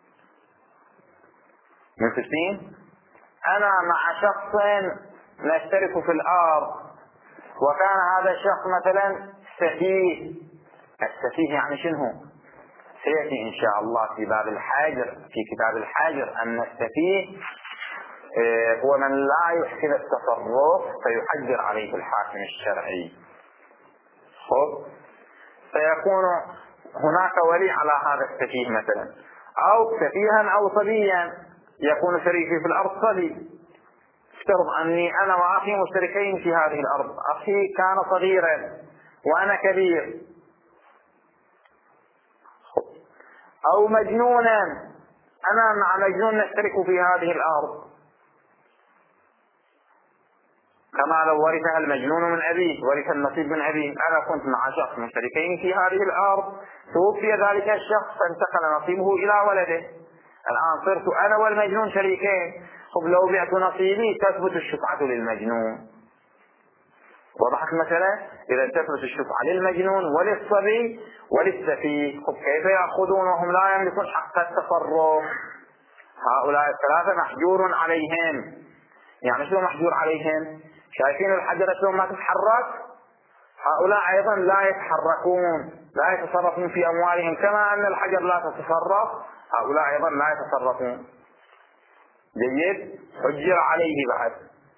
مفهوم؟ أنا مع شخص نشترك في الأرض، وكان هذا الشخص مثلا سفيه. السفيه يعني شنو؟ سيأتي إن شاء الله في باب الحاجر، في كتاب الحاجر، أن السفيه هو من لا يحسن التصرف فيحجر عليه الحاكم الشرعي. خب فيكون هناك ولي على هذا السفيه مثلا، أو سفيها أو صبيا، يكون شريكي في الأرض صبي. افترض أني أنا وأخي مشتركين في هذه الأرض، أخي كان صغيرا وأنا كبير. أو مجنونا، أنا مع مجنون نشترك في هذه الأرض، كما لو ورثها المجنون من أبيه، ورث النصيب من أبيه. أنا كنت مع شخص مشتركين في هذه الأرض، توفي ذلك الشخص فانتقل نصيبه إلى ولده، الآن صرت أنا والمجنون شريكين. خب لو بعت نصيبي تثبت الشفعة للمجنون. وضحت المسألة؟ إذا تثبت الشفعة للمجنون وللصبي وللسفيه. خب كيف يأخذون وهم لا يملكون حق التصرف؟ هؤلاء الثلاثة محجور عليهم. يعني شو محجور عليهم؟ شايفين الحجرة شلون ما تتحرك؟ هؤلاء أيضا لا يتحركون، لا يتصرفون في أموالهم، كما أن الحجر لا تتصرف، هؤلاء أيضا لا يتصرفون. جيد؟ حجر عليه بعد.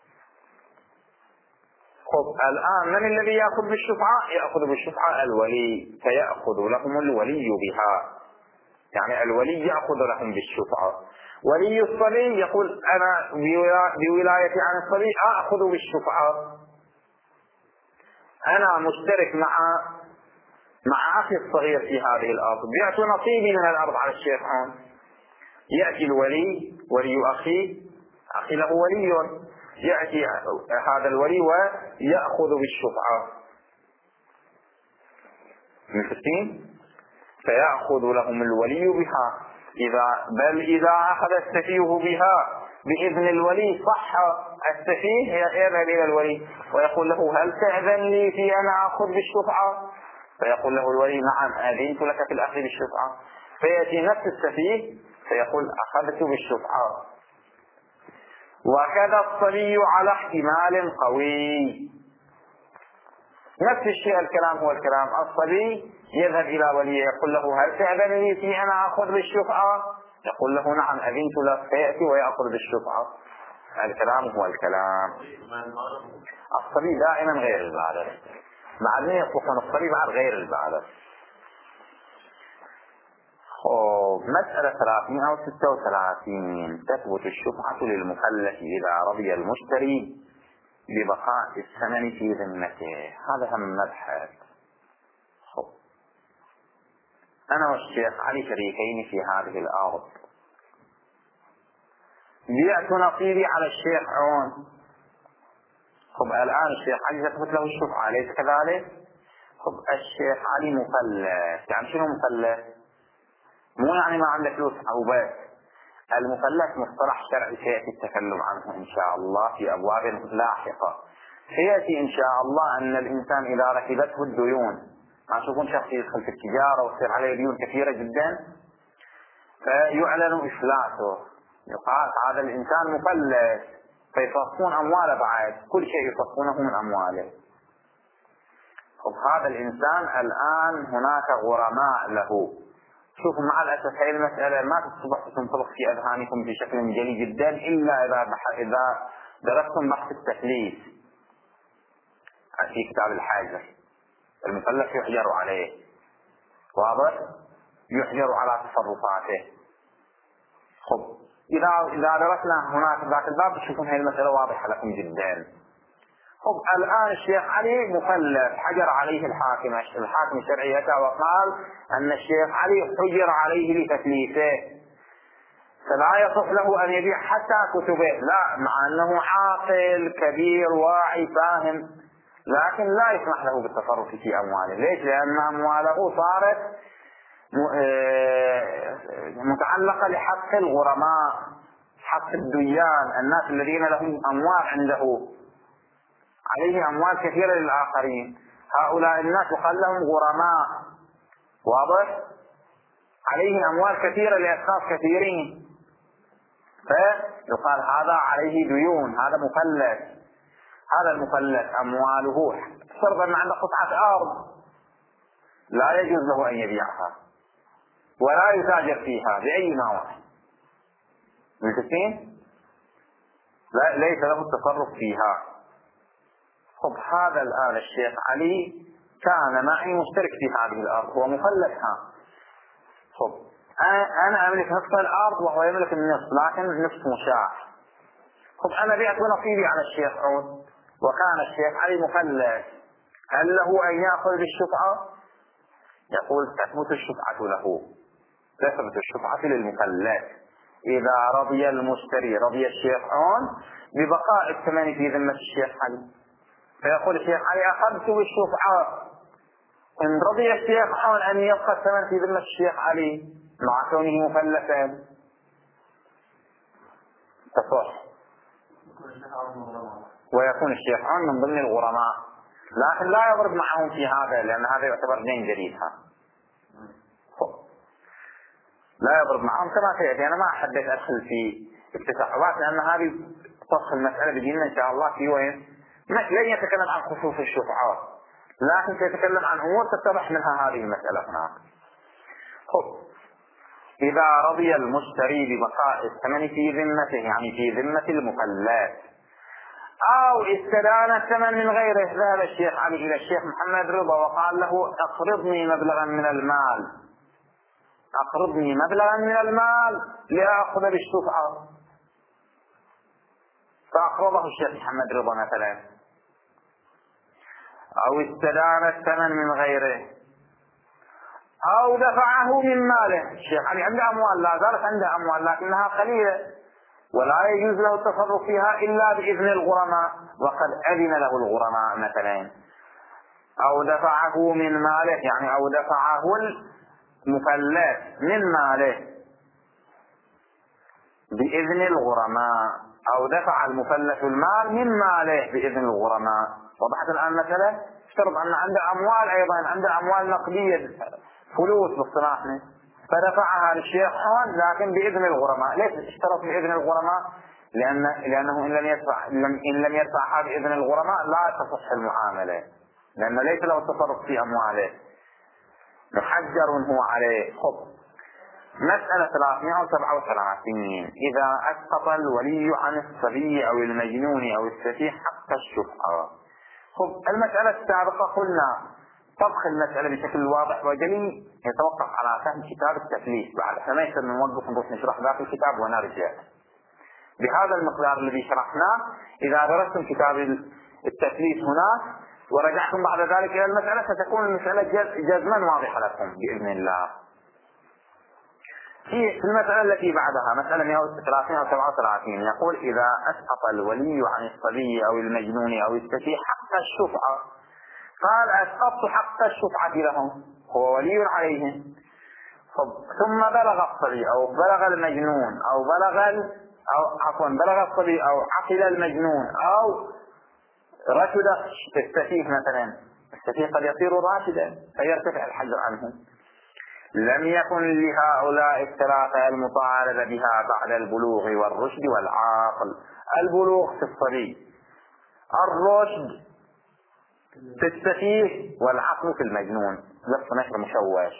خب الآن من الذي يأخذ بالشفعة؟ يأخذ بالشفعة الولي، فيأخذ لهم الولي بها، يعني الولي يأخذ لهم بالشفعة. ولي الصبي يقول أنا بولايتي عن الصبي أأخذ بالشفعة، أنا مشترك مع مع أخي الصغير في هذه الأرض، بعت نصيبي من الأرض على الشيخ عون. يأتي الولي، ولي أخي، أخي له ولي، يأتي هذا الولي ويأخذ بالشفعة. متفقين؟ فيأخذ لهم الولي بها، إذا بل إذا أخذ السفيه بها بإذن الولي صح السفيه يذهب إلى الولي ويقول له هل تأذن لي في أن أخذ بالشفعة؟ فيقول له الولي نعم أذنت لك في الأخذ بالشفعة. فيأتي نفس السفيه فيقول أخذت بالشفعة. وكذا الصبي على احتمال قوي، نفس الشيء الكلام هو الكلام. الصبي يذهب إلى وليه يقول له هل تأذن لي في أن أخذ بالشفعة؟ يقول له نعم أذنت لك، فيأتي ويأخذ بالشفعة. الكلام هو الكلام. الصبي دائما غير البالغ، مع أنه يطلق الصبي بعد غير البالغ. مسألة ثلاثين أو ستة وثلاثين تثبت الشفعة للمكلف إذا رضي المشتري ببقاء الثمن في ذمته. هذا هم مبحث. أنا والشيخ علي شريكين في هذه الأرض، بيعت نصيبي على الشيخ عون. خب الآن الشيخ علي تثبت له الشفعة، أليس كذلك؟ خب الشيخ علي مفلس. يعني شنو مفلس؟ مو يعني ما عنده فلوس أو بس. المفلس مصطلح شرعي سيأتي التكلم عنه إن شاء الله في أبواب لاحقة. سيأتي إن شاء الله أن الإنسان إذا ركبته الديون، ما تكون شخص يدخل في التجارة وتصير عليه ديون كثيرة جدا فيعلن إفلاسه، يقال هذا الإنسان مفلس، فيصفون أمواله بعد كل شيء يصفونه من أمواله. هذا الإنسان الآن هناك غرماء له. شوفوا مع الأسف هذه المسألة ما تصبح تنطبق في أذهانكم بشكل جلي جدا إلا إذا إذا درستم بحث التفليس في كتاب الحاجر. المفلس يحجر عليه، واضح؟ يحجر على تصرفاته. خب إذا إذا درسنا هناك ذاك الباب تشوفون هذه المسألة واضحة لكم جدا. خب الآن الشيخ علي مفلس، حجر عليه الحاكم الحاكم الشرعي أتى وقال أن الشيخ علي حجر عليه لتفليسه، فلا يصح له أن يبيع حتى كتبه، لا، مع أنه عاقل كبير واعي فاهم، لكن لا يسمح له بالتصرف في أمواله. ليش؟ لأن أمواله صارت متعلقة لحق الغرماء، حق الديان، الناس الذين لهم أموال عنده، عليه أموال كثيرة للآخرين. هؤلاء الناس يقال لهم غرماء، واضح؟ عليه أموال كثيرة لأشخاص كثيرين، فيقال هذا عليه ديون، هذا مفلس. هذا المفلس أمواله فرضا أن عنده قطعة أرض لا يجوز له أن يبيعها ولا يتاجر فيها بأي نوع. متفقين؟ لا، ليس له التصرف فيها. خب هذا الآن الشيخ علي كان معي مشترك في هذه الأرض، هو مفلسها. خب أنا أملك نصف الأرض وهو يملك النصف، لكن نصف مشاع. خب أنا بعت نصيبي على الشيخ عود وكان الشيخ علي مفلس، هل له أن يأخذ بالشفعة؟ يقول تثبت الشفعة له، تثبت الشفعة للمفلس إذا رضي المشتري، رضي الشيخ عون ببقاء الثمن في ذمة الشيخ علي. فيقول الشيخ علي أخذت بالشفعة، إن رضي الشيخ عون أن يبقى الثمن في ذمة الشيخ علي مع كونه مفلسا تصح، ويكون الشيخ عون من ضمن الغرماء، لكن لا يضرب معهم في هذا لأن هذا يعتبر دين جديدها، لا يضرب معهم كما سيأتي. أنا ما أحبيت أدخل في اكتساحات لأن هذه تصل المسألة بديننا إن شاء الله في وين لن يتكلم عن خصوص الشفعات، لكن سيتكلم عن أمور تتضح منها هذه المسألة هناك. خب إذا رضي المشتري ببقاء الثمن في ذمته، يعني في ذمة المفلس، أو استدان الثمن من غيره، ذهب الشيخ علي إلى الشيخ محمد رضا وقال له أقرضني مبلغا من المال، أقرضني مبلغا من المال لأخذ بالشفعة، فأقرضه الشيخ محمد رضا مثلا، أو استدان الثمن من غيره، أو دفعه من ماله. الشيخ علي عنده أموال، لا زالت عنده أموال لكنها قليلة ولا يجوز له التصرف فيها إلا بإذن الغرماء، وقد أذن له الغرماء مثلا، أو دفعه من ماله، يعني أو دفعه المفلس من ماله بإذن الغرماء، أو دفع المفلس المال من ماله بإذن الغرماء. وضحت الآن مثلا؟ اشترط أن عنده أموال، أيضا عنده أموال نقدية فلوس باصطلاحنا، فدفعها للشيخ آن لكن بإذن الغرماء. ليش اشترط بإذن الغرماء؟ لأن لأنه إن لم يدفع إن لم يدفعها بإذن الغرماء لا تصح المعاملة، لأن ليس له تصرف في أمواله، محجر هو عليه. خب مسألة ثلاثمائة وسبعة وثلاثين، إذا أسقط الولي عن الصبي أو المجنون أو السفيه حق الشفعة. خب المسألة السابقة قلنا طبخ المسألة بشكل واضح وجلي يتوقف على فهم كتاب التكليف. بعد احنا ما يصير نوقف نروح نشرح ذاك الكتاب ونرجع بهذا المقدار الذي شرحناه. إذا درستم كتاب التكليف هناك ورجعتم بعد ذلك إلى المسألة ستكون المسألة جزما واضحة لكم بإذن الله. في المسألة التي بعدها مسألة ثلاثمائة وسبعة وثلاثين يقول إذا أسقط الولي عن الصبي أو المجنون أو السفيه حق الشفعة. قال أسقطت حق الشفعة لهم، هو ولي عليهم، ثم بلغ الصبي أو بلغ المجنون أو بلغ أو عفوا بلغ الصبي أو عقل المجنون أو رشد السفيه مثلا. السفيه قد يصير راشدا فيرتفع الحجر عنه. لم يكن لهؤلاء الثلاثة المطالبة بها بعد البلوغ والرشد والعقل. البلوغ في الصبي، الرشد في السفيه، والعقل في المجنون. لف ونشر مشوش.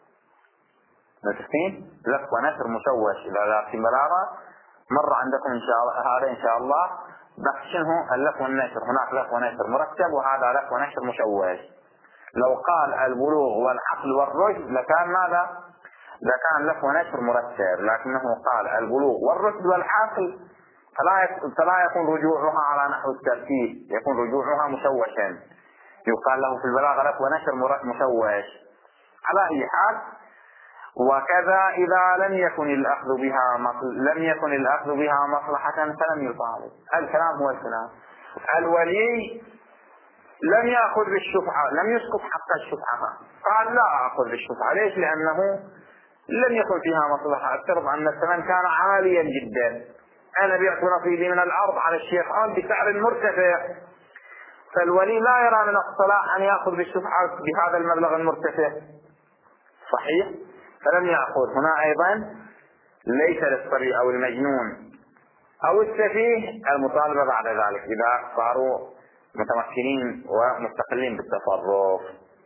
متفقين؟ لف ونشر مشوش. إذا لا في بلاغة مر عندكم إن شاء الله هذا إن شاء الله بخشنه اللف والنشر. هناك لف ونشر مرتب وهذا لف ونشر مشوش. لو قال البلوغ والعقل والرشد لكان ماذا؟ لكان لف ونشر مرتب، لكنه قال البلوغ والرشد والعقل فلا يكون رجوعها على نحو الترتيب، يكون رجوعها مشوشا، يقال له في البلاغة لف ونشر مشوش. على أي حال، وكذا إذا لم يكن الأخذ بها لم يكن الأخذ بها مصلحة فلم يطالب. الكلام هو الكلام. الولي لم يأخذ بالشفعة، لم يسقط حق الشفعة، قال لا أخذ بالشفعة. ليش؟ لأنه لم يكن فيها مصلحة. افترض أن الثمن كان عاليا جدا، أنا بعت نصيبي من الأرض على الشيخ آن بسعر مرتفع، فالولي لا يرى من الصلاح أن يأخذ بالشفعة بهذا المبلغ المرتفع، صحيح؟ فلم يأخذ. هنا أيضا ليس للصبي أو المجنون أو السفيه المطالبة بعد ذلك إذا صاروا متمكنين ومستقلين بالتصرف.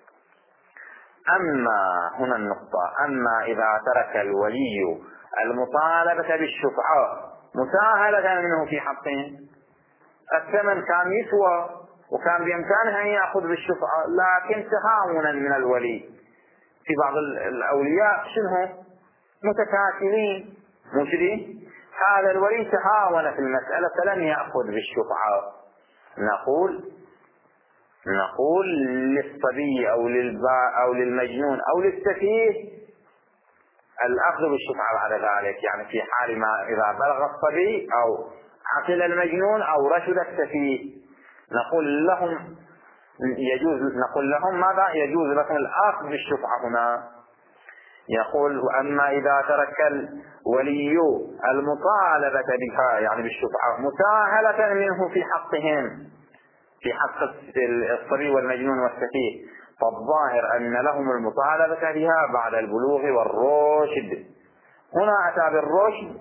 أما هنا النقطة، أما إذا ترك الولي المطالبة بالشفعة مساهلة منه في حقه، الثمن كان يسوى وكان بإمكانه أن يأخذ بالشفعة، لكن تهاونا من الولي. في بعض الأولياء شنو متكاسلين مجري، هذا الولي تهاون في المسألة فلم يأخذ بالشفعة. نقول نقول للصبي أو للباء أو للمجنون أو للسفيه الأخذ بالشفعة بعد ذلك، يعني في حال ما إذا بلغ الصبي أو عقل المجنون أو رشد السفيه نقول لهم يجوز نقول لهم ماذا؟ يجوز لكم الأخذ بالشفعة هنا. يقول وأما إذا ترك الولي المطالبة بها يعني بالشفعة مساهلة منه في حقهم، في حق الصبي والمجنون والسفيه، فالظاهر أن لهم المطالبة بها بعد البلوغ والرشد. هنا أتى بالرشد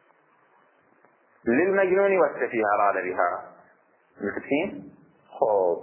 للمجنون والسفيه أراد بها. متفقين؟ خوب.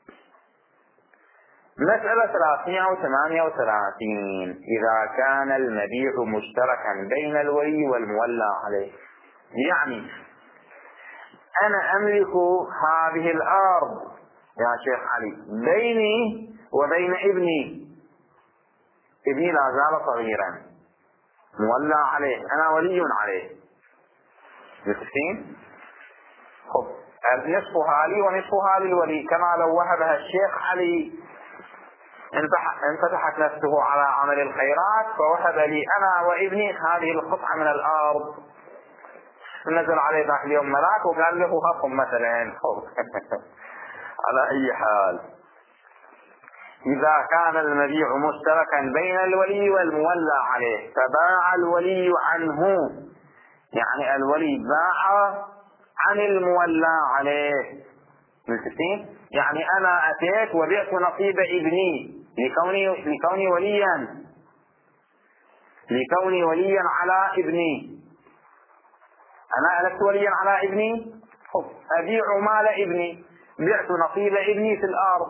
مسألة ثلاثمائة وثمانية وثلاثين إذا كان المبيع مشتركا بين الولي والمولى عليه، يعني أنا أملك هذه الأرض يا شيخ علي بيني وبين ابني، ابني لا زال صغيرا مولى عليه، أنا ولي عليه. متفقين؟ خب نصفها لي ونصفها للولي، كما لو وهبها الشيخ علي انفتحت نفسه على عمل الخيرات فوهب لي أنا وابني هذه القطعة من الأرض. نزل عليه ذاك اليوم ملاك وقال له هاكم مثلا. على أي حال إذا كان المبيع مشتركا بين الولي والمولى عليه فباع الولي عنه، يعني الولي باع عن المولى عليه. ملتفتين؟ يعني أنا أتيت وبعت نصيب ابني لكوني لكوني وليا لكوني وليا على ابني. أنا ألست وليا على ابني، أبيع مال ابني، بعت نصيب ابني في الأرض.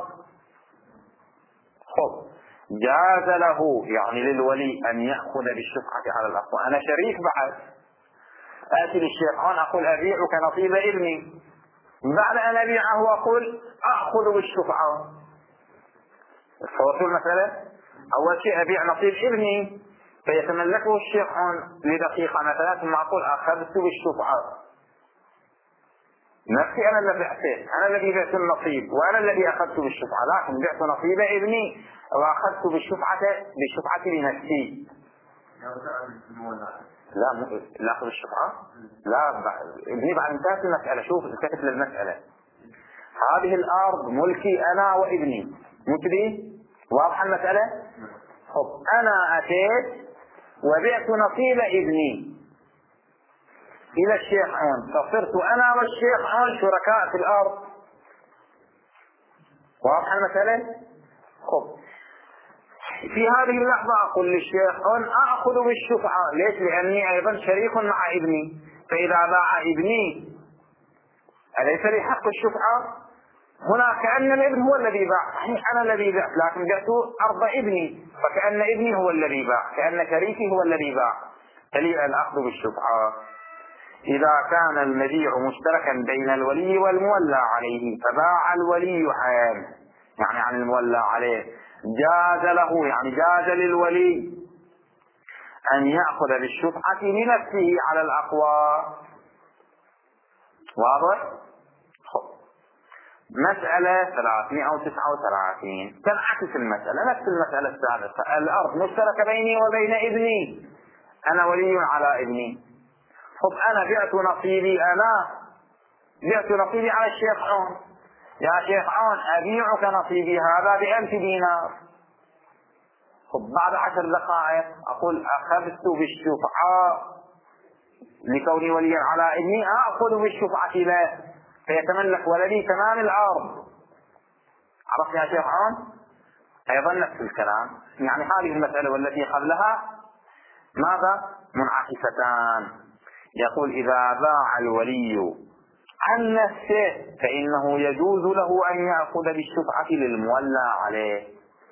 خب جاز له يعني للولي أن يأخذ بالشفعة على الأخوة. أنا شريك بعد، آتي للشيخ هون أقول أبيعك نصيب ابني، بعد أن أبيعه أقول أأخذ بالشفعة. فوصل المسألة، أول شيء أبيع نصيب ابني فيتملكه الشيخ هون لدقيقة مثلا، ثم أقول أخذت بالشفعة. نفسي أنا الذي بعته، أنا الذي بعت النصيب وأنا الذي أخذت بالشفعة، لكن بعت نصيب ابني وأخذت بالشفعة بالشفعة لنفسي. لا م... لا أخذ الشفعة، لا ب... ابني بعد انتهت المسألة. شوف التفت للمسألة، هذه الأرض ملكي أنا وابني، مو كذي؟ واضحة المسألة؟ خب أنا أتيت وبعت نصيب ابني إلى الشيخ عون، فصرت أنا والشيخ عون شركاء في الأرض. واضحة المسألة؟ خب في هذه اللحظة أقول للشيخ عون أأخذ بالشفعة. ليش؟ لأني أيضا شريك مع ابني، فإذا باع ابني أليس لي حق الشفعة؟ هنا كأن الابن هو الذي باع، صحيح أنا الذي باع لكن بعت أرض ابني، فكأن ابني هو الذي باع، كأن شريكي هو الذي باع، فلي الأخذ بالشفعة. إذا كان المبيع مشتركا بين الولي والمولى عليه فباع الولي عن يعني عن المولى عليه، جاز له يعني جاز للولي أن يأخذ بالشفعة لنفسه على الأقوى. واضح؟ مسألة ثلاثمائة وتسعة وثلاثين تنعكس المسألة نفس المسألة السابقة. الأرض مشتركة بيني وبين ابني، أنا ولي على ابني. خب أنا بعت نصيبي، أنا بعت نصيبي على الشيخ عون. يا شيخ عون أبيعك نصيبي هذا بألف دينار. خب بعد عشر دقائق أقول أخذت بالشفعة لكوني وليا على ابني، أأخذ بالشفعة له فيتملك ولدي تمام الأرض. عرفت يا شيخ عون؟ أيضا نفس الكلام، يعني هذه المسألة والتي قبلها ماذا؟ منعكستان. يقول إذا باع الولي عن نفسه فإنه يجوز له أن يأخذ بالشفعة للمولى عليه.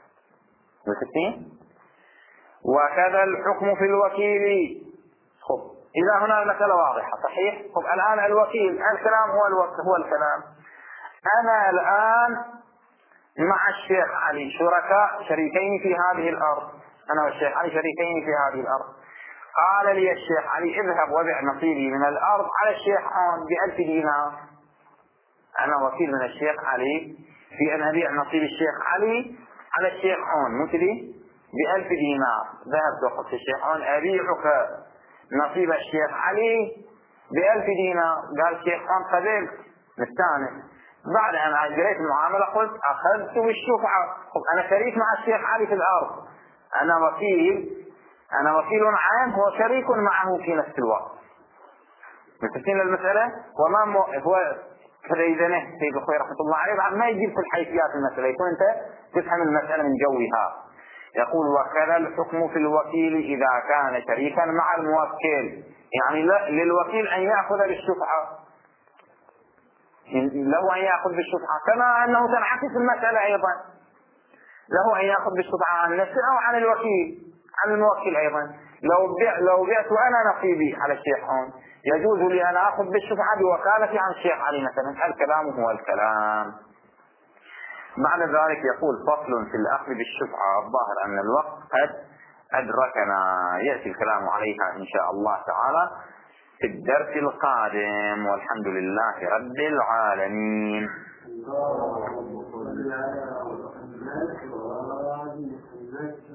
وكذا الحكم في الوكيل. خب إذا هنا المسألة واضحة صحيح. خب الآن الوكيل، الكلام هو الوقت هو الكلام. أنا الآن مع الشيخ علي شركاء شريكين في هذه الأرض، أنا والشيخ علي شريكين في هذه الأرض. قال لي الشيخ علي اذهب وبع نصيبي من الأرض على الشيخ عون بألف دينار. أنا وكيل من الشيخ علي في أن أبيع نصيب الشيخ علي على الشيخ عون مثلي بألف دينار. ذهبت وقلت الشيخ عون أبيعك نصيب الشيخ علي بألف دينار. قال الشيخ عون قبلت مستانس. بعد أن أجريت المعاملة قلت أخذت بالشفعة. أنا شريك مع الشيخ علي في الأرض، أنا وكيل أنا وكيل عام هو شريك معه في نفس الوقت. متفقين المسألة؟ وما مو... هو كذا إذا سيد أخوي رحمة الله عليه بعد ما يجيب في الحيثيات المسألة، يكون أنت تفهم المسألة من جوها. يقول وكذا الحكم في الوكيل إذا كان شريكا مع الموكل، يعني للوكيل أن يأخذ بالشفعة، له أن يأخذ بالشفعة كما أنه تنعكس المسألة أيضا، له أن يأخذ بالشفعة عن نفسه أو عن الوكيل عن الموكل أيضا. لو بيع لو بعت أنا نصيبي على الشيخ عون يجوز لي أن أخذ بالشفعة بوكالتي عن الشيخ علي مثلا. الكلام هو الكلام. بعد ذلك يقول فصل في الأخذ بالشفعة. الظاهر أن الوقت قد أدركنا، يأتي الكلام عليها إن شاء الله تعالى في الدرس القادم، والحمد لله رب العالمين.